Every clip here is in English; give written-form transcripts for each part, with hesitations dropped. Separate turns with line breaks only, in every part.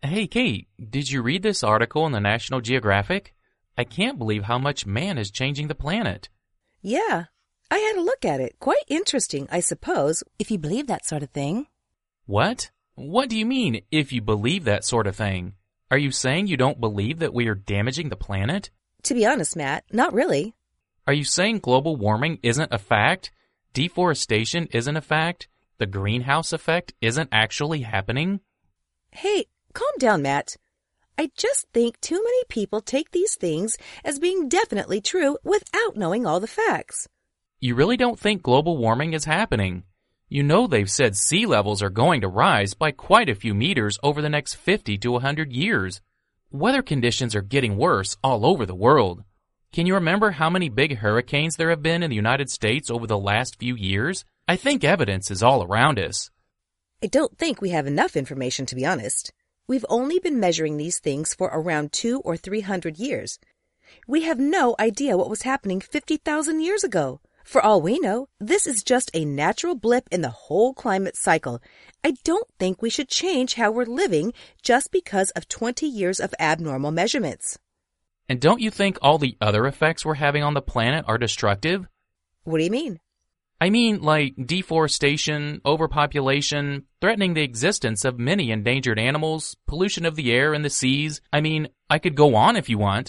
Hey, Kate, did you read this article in the National Geographic? I can't believe how much man is changing the planet.
Yeah, I had a look at it. Quite interesting, I suppose, if you believe that sort of thing.
What? What do you mean, if you believe that sort of thing? Are you saying you don't believe that we are damaging the planet?
To be honest, Matt, not really.
Are you saying global warming isn't a fact? Deforestation isn't a fact? The greenhouse effect isn't actually happening?
Hey, calm down, Matt. I just think too many people take these things as being definitely true without knowing all the facts.
You really don't think global warming is happening? You know they've said sea levels are going to rise by quite a few meters over the next 50 to 100 years. Weather conditions are getting worse all over the world. Can you remember how many big hurricanes there have been in the United States over the last few years? I think evidence is all around us.
I don't think we have enough information, to be honest. We've only been measuring these things for around 200 or 300 years. We have no idea what was happening 50,000 years ago. For all we know, this is just a natural blip in the whole climate cycle. I don't think we should change how we're living just because of 20 years of abnormal measurements.
And don't you think all the other effects we're having on the planet are destructive?
What do you mean?
I mean, like deforestation, overpopulation, threatening the existence of many endangered animals, pollution of the air and the seas. I mean, I could go on if you want.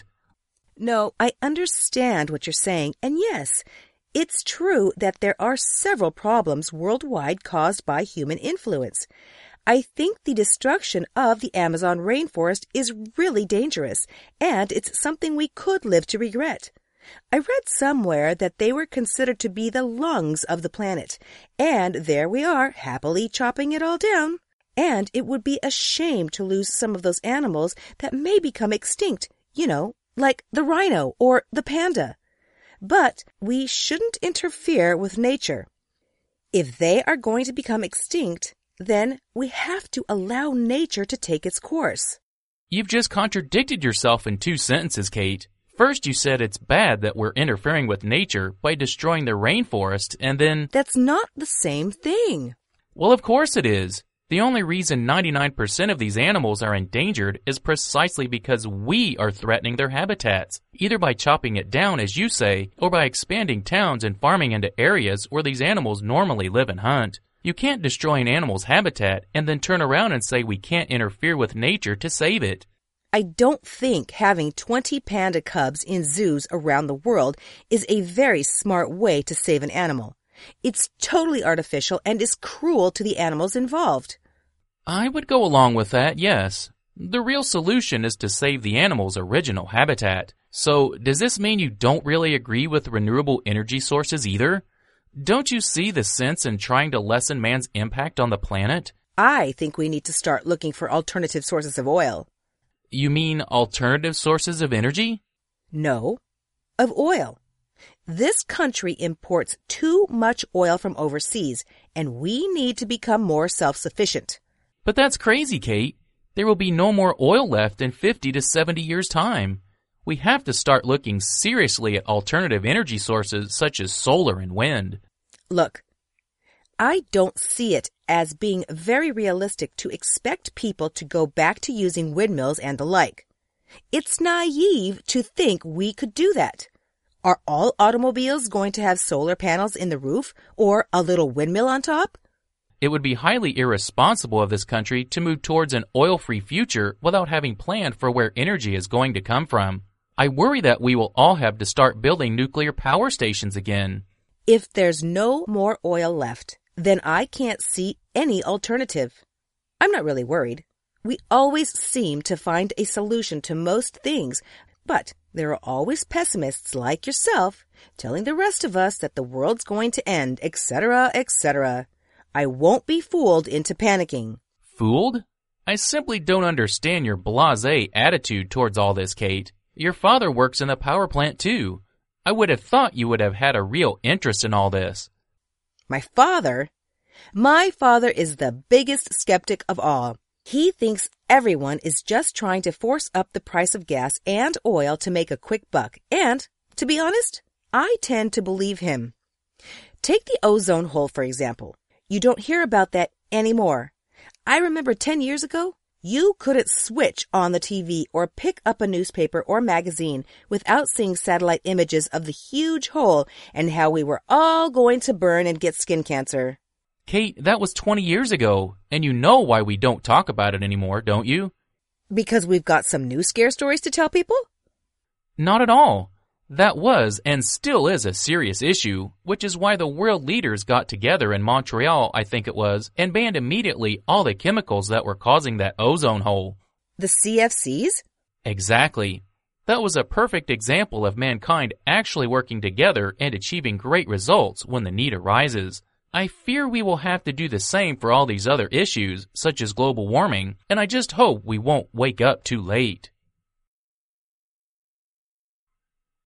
No, I understand what you're saying, and yes, it's true that there are several problems worldwide caused by human influence. I think the destruction of the Amazon rainforest is really dangerous, and it's something we could live to regret. I read somewhere that they were considered to be the lungs of the planet, and there we are, happily chopping it all down. And it would be a shame to lose some of those animals that may become extinct, like the rhino or the panda. But we shouldn't interfere with nature. If they are going to become extinct, then we have to allow nature to take its course.
You've just contradicted yourself in 2 sentences, Kate. First, you said it's bad that we're interfering with nature by destroying the rainforest, and then...
That's not the same thing.
Well, of course it is. The only reason 99% of these animals are endangered is precisely because we are threatening their habitats, either by chopping it down, as you say, or by expanding towns and farming into areas where these animals normally live and hunt. You can't destroy an animal's habitat and then turn around and say we can't interfere with nature to save it.
I don't think having 20 panda cubs in zoos around the world is a very smart way to save an animal. It's totally artificial and is cruel to the animals involved.
I would go along with that, yes. The real solution is to save the animal's original habitat. So, does this mean you don't really agree with renewable energy sources either? Don't you see the sense in trying to lessen man's impact on the planet?
I think we need to start looking for alternative sources of oil.
You mean alternative sources of energy?
No, of oil. This country imports too much oil from overseas, and we need to become more self-sufficient.
But that's crazy, Kate. There will be no more oil left in 50 to 70 years' time. We have to start looking seriously at alternative energy sources such as solar and wind.
Look, I don't see it as being very realistic to expect people to go back to using windmills and the like. It's naive to think we could do that. Are all automobiles going to have solar panels in the roof or a little windmill on top?
It would be highly irresponsible of this country to move towards an oil-free future without having planned for where energy is going to come from. I worry that we will all have to start building nuclear power stations again.
If there's no more oil left, then I can't see any alternative. I'm not really worried. We always seem to find a solution to most things, but there are always pessimists like yourself telling the rest of us that the world's going to end, etc., etc. I won't be fooled into panicking.
Fooled? I simply don't understand your blasé attitude towards all this, Kate. Your father works in the power plant too. I would have thought you would have had a real interest in all this.
My father? My father is the biggest skeptic of all. He thinks everyone is just trying to force up the price of gas and oil to make a quick buck. And, to be honest, I tend to believe him. Take the ozone hole, for example. You don't hear about that anymore. I remember 10 years ago, You couldn't switch on the TV or pick up a newspaper or magazine without seeing satellite images of the huge hole and how we were all going to burn and get skin cancer.
Kate, that was 20 years ago, and you know why we don't talk about it anymore, don't you?
Because we've got some new scare stories to tell people?
Not at all. That was and still is a serious issue, which is why the world leaders got together in Montreal, I think it was, and banned immediately all the chemicals that were causing that ozone hole.
The CFCs?
Exactly. That was a perfect example of mankind actually working together and achieving great results when the need arises. I fear we will have to do the same for all these other issues, such as global warming, and I just hope we won't wake up too late.